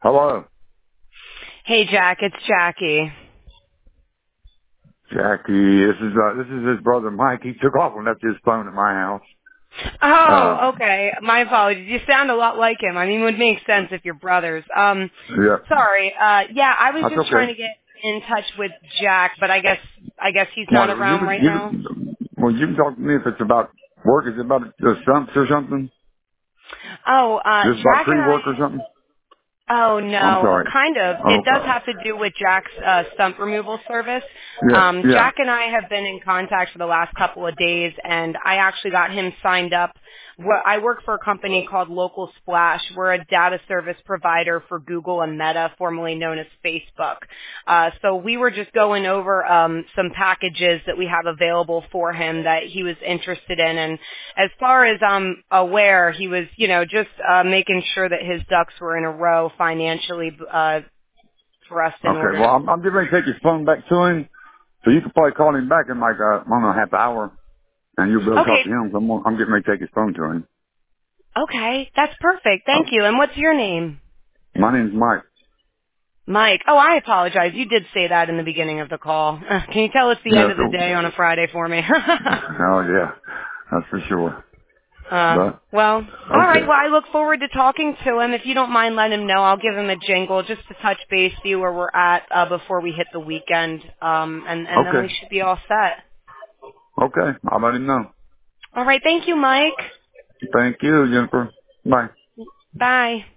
Hello, Hey, Jack, it's Jackie. Jackie. This is his brother Mike. He took off and left his phone at my house. Oh, okay. My apologies. You sound a lot like him. I mean, it would make sense if you're brothers. Yeah, Sorry. Yeah, I was that's just trying okay. to get in touch with Jack, but I guess he's not Well, around right now. you can talk to me if it's about work. Is it about the stumps or something? Oh, Is this about Jack tree and I. work or something? Oh I'm no, sorry. kind of. It does Okay. have to do with Jack's stump removal service. Yeah, yeah. Jack and I have been in contact for the last couple of days, and I actually got him signed up. I work for a company called Local Splash. We're a data service provider for Google and Meta, formerly known as Facebook. So we were just going over some packages that we have available for him that he was interested in. And as far as I'm aware, he was, just making sure that his ducks were in a row financially for us in Okay. order Well, to. I'm getting ready to take his phone back to him, so you can probably call him back in like I don't know, half hour, and you'll be able to talk Okay, to him. So I'm getting ready to take his phone to him. okay, that's perfect. Thank you. And what's your name? My name's Mike. Mike. Oh, I apologize. You did say that in the beginning of the call. Can you tell it's the Yeah. end of the So, day on a Friday for me? oh yeah, that's for sure. But Well, all right. okay. Well, I look forward to talking to him. If you don't mind letting him know, I'll give him a jingle just to touch base, see where we're at before we hit the weekend, and then we Okay. should be all set. Okay. I'll let him know. All right. Thank you, Mike. Thank you, Jennifer. Bye. Bye.